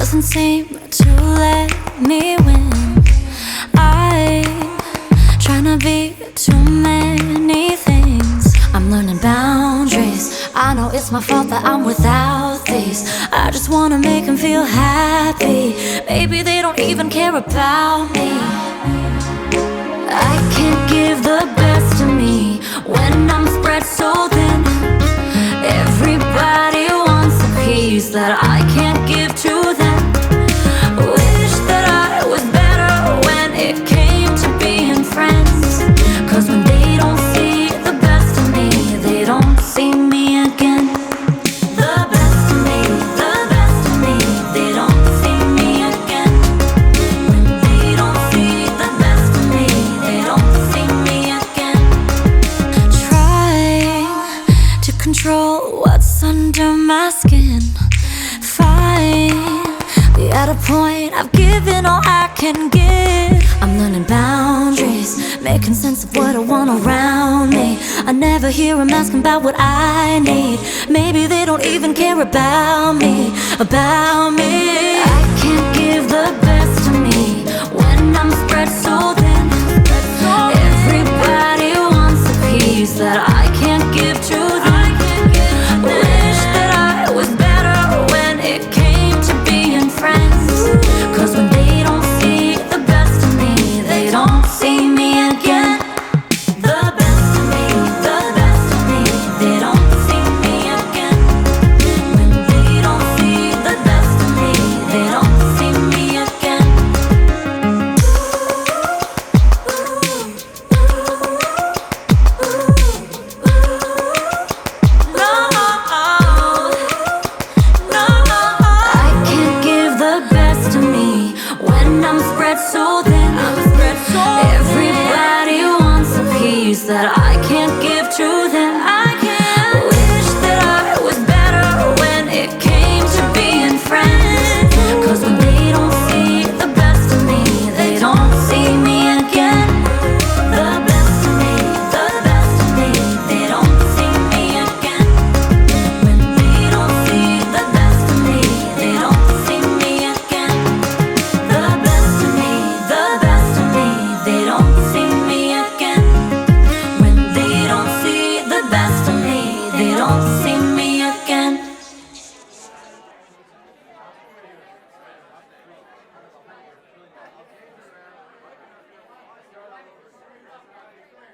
doesn't seem to let me win. I'm trying to be too many things. I'm learning boundaries. I know it's my fault that I'm without these. I just wanna make them feel happy. Maybe they don't even care about me. I can't give the best of me when I'm spread so thin. Everybody wants a piece that I can't give to them. Wish that I was better when it came to being friends. 'Cause when they don't see the best of me, they don't see me again. The best of me, the best of me, they don't see me again. When they don't see the best of me, they don't see me again. Trying to control what's under my skin. Finally at a point I've given all I can give. I'm learning boundaries, making sense of what I want around me. I never hear them asking about what I need. Maybe they don't even care about me, about me. I can't give the best of me when I'm spread so thin. Everybody wants a piece that I can't give to them. Wish that I was better when it came to being friends. 'Cause when they don't see the best of me, they don't see me again. The best of me, the best of me, they don't see me again. When they don't see the best of me, they don't see me again. No, no, I can't give the best of me when I'm spread so